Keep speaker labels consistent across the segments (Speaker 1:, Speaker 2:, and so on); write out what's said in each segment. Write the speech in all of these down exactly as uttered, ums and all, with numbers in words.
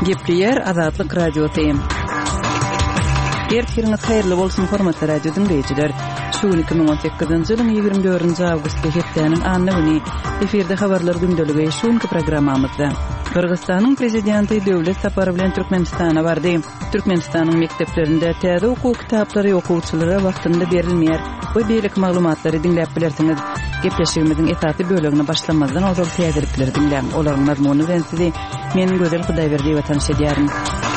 Speaker 1: Gepliyer Azatlyk radiosyň. Ertiriniz hayrly bolsun hormatly radio dinleýijiler. Şu iki ming on sekizinji ýylyň ýygrimi dördünji awgust hepdeniň anlygyny eferde habarlar gündöligi şuňky programmamyzda. Kırgızstanyň prezidenti döwlet sapary bilen Türkmenistana bardy. Türkmenistanyň mekdeplerinde täze okuw kitaplary okuwçylara wagtynda berilmeýär. Bu beýlik maglumatlary dinläp bilersiňiz. Gepleşigimiziň esasy bölегine başlamazdan ozal täzelikleri dinläň. Olaryň mazmuny bilen sizi meniň gözel Hudaýberdi we tanış edýärim.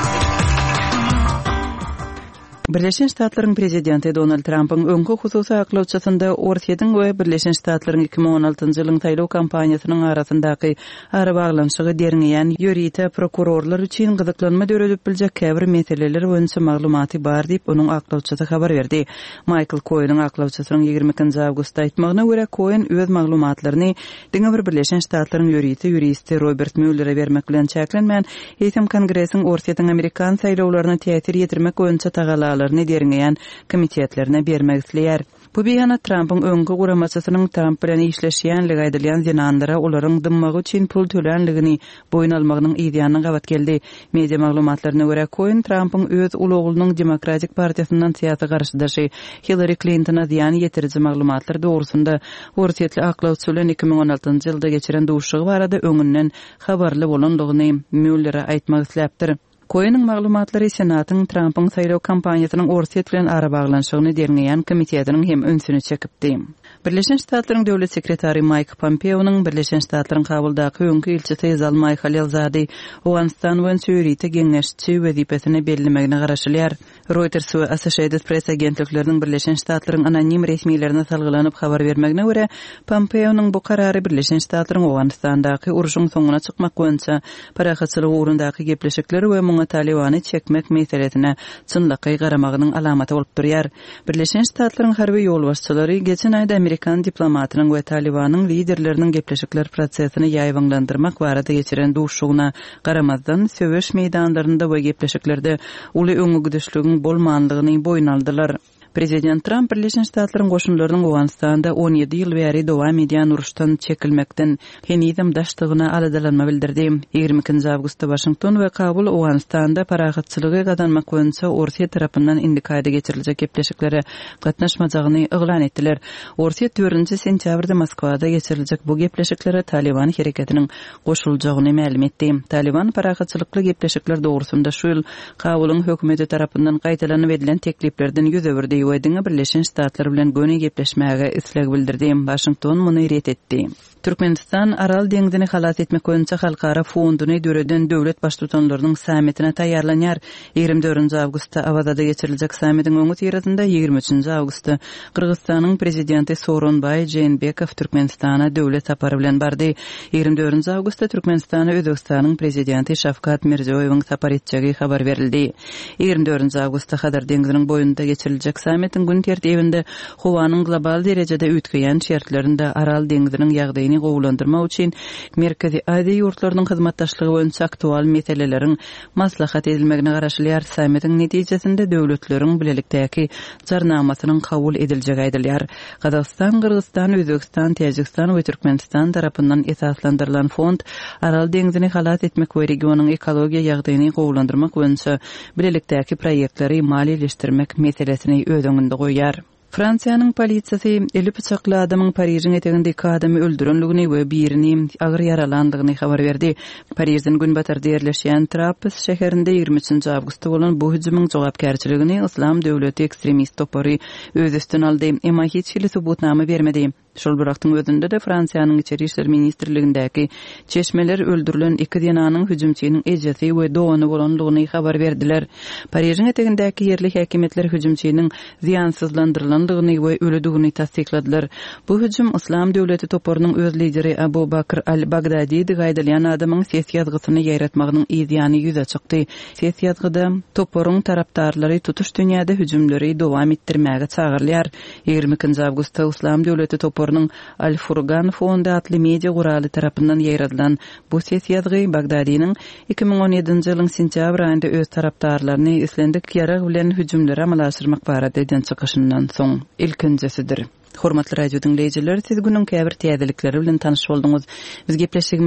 Speaker 1: Birleşen Ştatlaryň prezidenti Donald Trump'ın öňkü hususy aklawçysynda Orsiýadyň we Birleşen Ştatlaryň iki ming on altyncy ýylyň taýlaw kampaniýasynyň arasyndaky ara baglanşygy derňeýän ýörite prokurorlar üçin gyzyklanma döredip biljek käbir meseleler boýunça maglumaty bar diýip onuň aklawçysy habar berdi. Michael Cohen'ň aklawçysynyň ýygrimi ikinji awgustda aýtmagyna görä Cohen öz maglumatlaryny diňe bir Birleşen Ştatlaryň ýörite ýuristi Robert Mueller'e bermek bilen çäklenmän, Eýtim Kongresiň Orsiýadyň Amerikan saýlawlaryna täsir ýetirmek boýunça tagala ne derňeýän komitetlerine bermek isleýär. Bu beýana Trump'ın öňkü guramaçysynyň Trump bilen işleşýänligi aýdylýan zenandara olaryň dymmagy üçin pul tölenligini boyun almagynyň ýa-da gabat geldi. Media maglumatlaryna görä Cohen Trump'ın öz uluglunyň Demokratik partiýasyndan syýasy garşydaşy Hillary Clinton'a diýen ýetiriji maglumatlar dogrusynda Orsiýetli aklawçy bilen iki ming on altyncy ýylda geçiren duşugy barada öňünden habarly bolandygyny Mueller'e aýtmak isläpdir. Cohen'ň maglumatlary Senatyň Trump'ın saýlaw kampaniýasynyň Orsiýet bilen ara baglanşygyny derňeýän komitetining hem öňsüne çekipdi. Birleşen Ştatlaryň döwlet sekretary Mike Pompeo'nun Birleşen Ştatlaryň Kabuldaky öňkü elçisi Zalmay Khalilzady Awganistan we Suriýete geňeşçi wezipesini bellemegine garaşylýar. Reuters we Associated Press agentlikleriniň Birleşen Ştatlaryň anonim resmiýetlerine salgylanyp habar bermegine görä, Pompeo'nun bu karary Birleşen Ştatlaryň Awganistandaky uruşyň soňuna çykmak boýunça parahatçylygy ugrundaky gepleşikleri we Talibany çekmek meselesine çynlaky garamagynyň alamaty bolup durýar. Birleşen Ştatlaryň harby ýol başçylary geçen aýda Amerikan diplomatinyň we Talibanyň liderleriniň gepleşikler prosesini ýaýwanlandyrmak barada geçiren duşugyna garamazdan söwüş meýdanlarynda we gepleşiklerde uly öňe gidişligiň bolmandygyny boyun aldylar. Prezident Trump Birleşen Ştatlaryň goşunlarynyň Awganistanda on ýedi ýyl bäri dowam edýän uruşdan çekilmekden henizem daşdygyna aladalanma bildirdi. ýygrimi ikinji awgustda Washington we Kabul Awganistanda parahatçylygy gazanmak boýunça Orsiýa tarapyndan indikada geçiriljek gepleşiklere gatnaşmajagyny eglan etdiler. Orsiýa dördünji sentýabrda Moskwada geçiriljek bu gepleşiklere Taliban hereketiniň goşuljagyny ma'lum etdi. Taliban parahatçylykly gepleşikler dogrusynda şu ýyl Kabulyň hökümeti tarapyndan gaýtalanyp edilen tekliplerden ýüz öwürdi. Weýdiňe Birleşen Ştatlar bilen göni gepleşmäge isleg bildirdi. Washington muny ret etdi. Türkmenistan Aral deňizini halas etmek boýunça halkara fonduny döreden döwlet baştutanlarynyň sammitine taýýarlanýar. ýygrimi dördünji awgustda Awazada geçiriljek sammitiň öňü ýerinde ýygrimi üçinji awgustda Kyrgyzstanyň prezidenti Soronbay Jeenbekow Türkmenistana döwlet sapary bilen bardy. ýygrimi dördünji awgustda Türkmenistana Özbekistanyň prezidenti Şavkat Mirziýoýewiň sapar etjegi habar berildi. ýygrimi dördünji awgustda Hadar deňiziniň boýunda geçiriljek sammitiň gün tertibinde howanyň global derejede ütgeýän şertlerinde Aral deňiziniň ýagdaýyny gowlandyrmak üçin Merkezi Aziýa ýurtlarynyň hyzmatdaşlygy boýunça aktual meseleleriň maslahat edilmegine garaşylýar. Sammitiň netijesinde döwletleriň bilelikdäki jarnamasynyň kabul ediljegi aýdylýar. Kazakystan, Kyrgyzstan, Özbekistan, Täjikistan we Türkmenistan tarapyndan esaslandyrylan fond Aral deňizini halas etmek we regionyň ekologiýa ýagdaýyny gowlandyrmak boýunça bilelikdäki proýektleri maliýeleşdirmek meselesini öz öňünde goýýar. Fransiýanyň polisiýasy elli bıçakly adamyň Paryжyň eteginde iki adamy öldürenligini we birini agyr yaralandygyny habar berdi. Paryжyň günbatarda ýerleşýän Trappes şäherinde ýygrimi üçinji awgustda bolan bu hüjümyň jogapkärçiligini Islam döwleti ekstremist topary öz üstüne aldy. Emma hiç hili subutnama bermedi. Şol bıraktyň özünde de Fransiýanyň içeri işler ministrligindäki çeşmeler öldürilen iki denanyň hüjümçiniň ejesi we dowany bolanlygyny habar berdiler. Paryжyň etegindäki yerli häkimetler hüjümçiniň ziýansızlandyrylandygyny we öldügini tasdikladylar. Bu hüjüm Islam döwleti toparynyň öz lideri Abu Bakr al-Bagdadi gaýdalýan adamyň ses ýazgysyny ýaýratmagynyň ýygyny ýüze çykdy. Ses ýazgyda toparyň tarapdarlary tutuş dünýäde hüjümleri dowam etdirmäge çagyrlýar. ýygrimi ikinji awgustda Islam döwleti toparynyň Al-Furgan fondu atly media guraly tarapyndan ýaýradylan bu ses ýazgy Bagdadiň iki ming on ýedinji ýylyň sentýabr aýynda öz tarapdarlaryny islendik ýarag bilen hüjümlere amalaşdyrmak barada eden çykyşyndan soň ilkinjisidir. Hormatly radio dinleýijiler, siz günüň käbir täzelikleri bilen tanyş boldyňyz. Biz gepleşdik